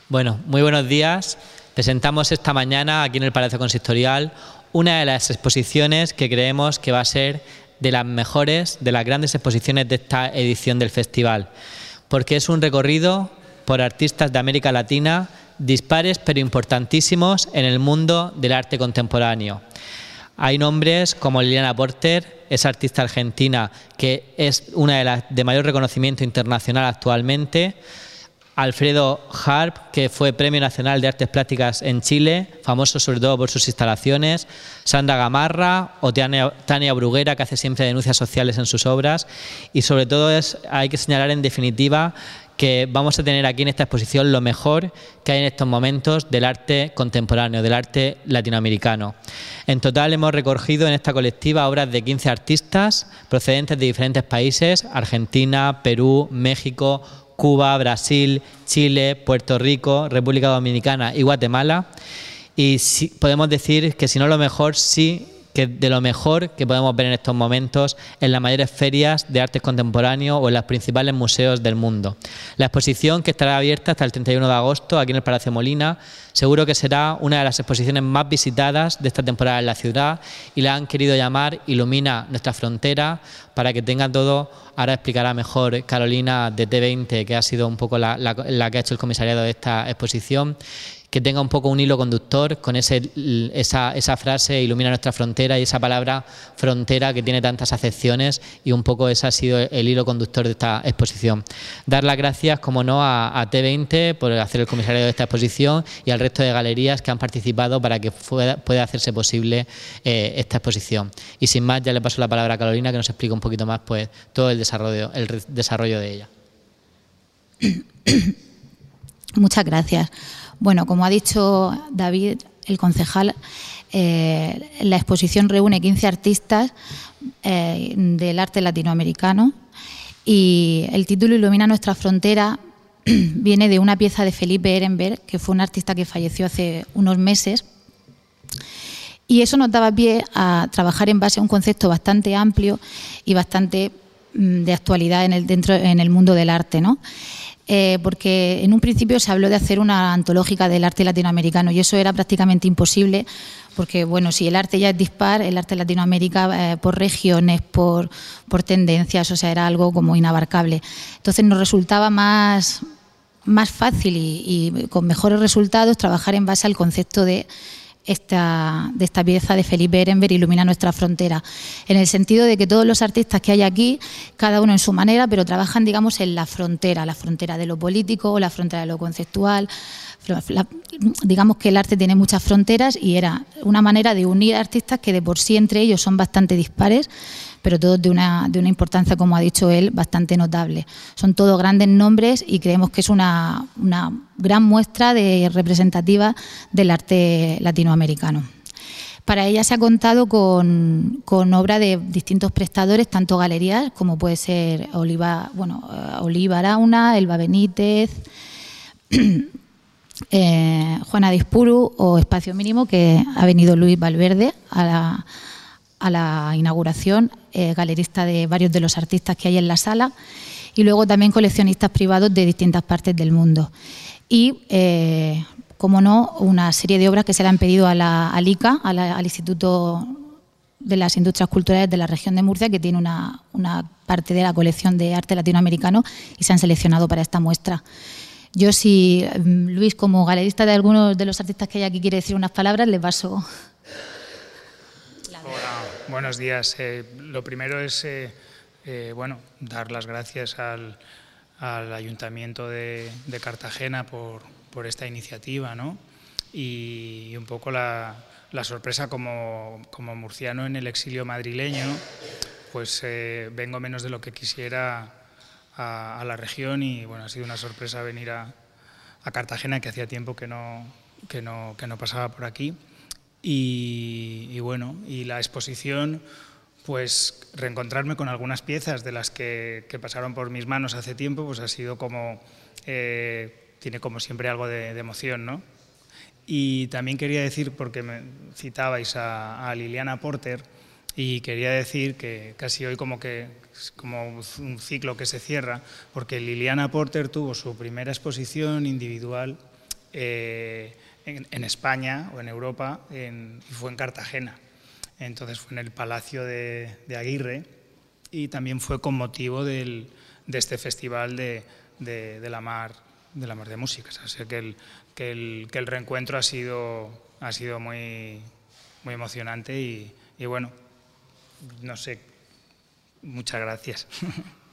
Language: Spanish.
Bueno, muy buenos días. Presentamos esta mañana aquí en el Palacio Consistorial una de las exposiciones que creemos que va a ser de las mejores, de las grandes exposiciones de esta edición del festival, porque es un recorrido por artistas de América Latina, dispares pero importantísimos en el mundo del arte contemporáneo. Hay nombres como Liliana Porter, esa artista argentina que es una de las de mayor reconocimiento internacional actualmente, Alfredo Harp, que fue Premio Nacional de Artes Plásticas en Chile, famoso sobre todo por sus instalaciones, Sandra Gamarra o Tania Bruguera, que hace siempre denuncias sociales en sus obras, y sobre todo hay que señalar en definitiva que vamos a tener aquí en esta exposición lo mejor que hay en estos momentos del arte contemporáneo, del arte latinoamericano. En total hemos recogido en esta colectiva obras de 15 artistas procedentes de diferentes países: Argentina, Perú, México, Cuba, Brasil, Chile, Puerto Rico, República Dominicana y Guatemala. Y podemos decir que si no lo mejor, sí que de lo mejor que podemos ver en estos momentos en las mayores ferias de arte contemporáneo o en los principales museos del mundo. La exposición, que estará abierta hasta el 31 de agosto aquí en el Palacio Molina, seguro que será una de las exposiciones más visitadas de esta temporada en la ciudad, y la han querido llamar Ilumina nuestra frontera, para que tenga todo. Ahora explicará mejor Carolina de T20, que ha sido un poco la que ha hecho el comisariado de esta exposición, que tenga un poco un hilo conductor con esa frase Ilumina nuestra frontera, y esa palabra frontera que tiene tantas acepciones, y un poco ese ha sido el hilo conductor de esta exposición. Dar las gracias, como no, a T20 por hacer el comisariado de esta exposición y al resto de galerías que han participado para que pueda hacerse posible esta exposición. Y sin más, ya le paso la palabra a Carolina, que nos explica un poquito más pues todo el desarrollo de ella. Muchas gracias. Bueno, como ha dicho David, el concejal, la exposición reúne 15 artistas del arte latinoamericano, y el título Ilumina nuestra frontera viene de una pieza de Felipe Ehrenberg, que fue un artista que falleció hace unos meses, y eso nos daba pie a trabajar en base a un concepto bastante amplio y bastante de actualidad en el mundo del arte, ¿no? Porque en un principio se habló de hacer una antológica del arte latinoamericano, y eso era prácticamente imposible, porque bueno, si el arte ya es dispar, el arte Latinoamérica por regiones, por tendencias, o sea, era algo como inabarcable. Entonces nos resultaba más fácil y con mejores resultados trabajar en base al concepto de esta pieza de Felipe Ehrenberg, Ilumina nuestra frontera, en el sentido de que todos los artistas que hay aquí, cada uno en su manera, pero trabajan, digamos, en la frontera de lo político, la frontera de lo conceptual. Digamos que el arte tiene muchas fronteras, y era una manera de unir artistas que de por sí entre ellos son bastante dispares, pero todos de una importancia, como ha dicho él, bastante notable. Son todos grandes nombres, y creemos que es una gran muestra representativa del arte latinoamericano. Para ella se ha contado con obra de distintos prestadores, tanto galerías como puede ser Oliva Arauna, Elba Benítez, Juana Dispuru o Espacio Mínimo, que ha venido Luis Valverde a la inauguración, galerista de varios de los artistas que hay en la sala, y luego también coleccionistas privados de distintas partes del mundo. Y, como no, una serie de obras que se le han pedido a la ICA, al Instituto de las Industrias Culturales de la región de Murcia, que tiene una parte de la colección de arte latinoamericano, y se han seleccionado para esta muestra. Yo, si Luis, como galerista de algunos de los artistas que hay aquí, quiere decir unas palabras, le paso. Hola, buenos días. Lo primero es dar las gracias al Ayuntamiento de Cartagena por esta iniciativa, ¿no? Y un poco la sorpresa como murciano en el exilio madrileño, pues vengo menos de lo que quisiera a la región, y bueno, ha sido una sorpresa venir a Cartagena, que hacía tiempo que no pasaba por aquí. Y bueno, y la exposición, pues reencontrarme con algunas piezas de las que pasaron por mis manos hace tiempo, pues ha sido como, tiene como siempre algo de emoción, ¿no? Y también quería decir, porque me citabais a Liliana Porter, y quería decir que casi hoy como un ciclo que se cierra, porque Liliana Porter tuvo su primera exposición individual en España o en Europa, y fue en Cartagena. Entonces fue en el Palacio de Aguirre y también fue con motivo de este festival de la mar de música. O sea, que el reencuentro ha sido muy, muy emocionante y bueno, no sé, muchas gracias.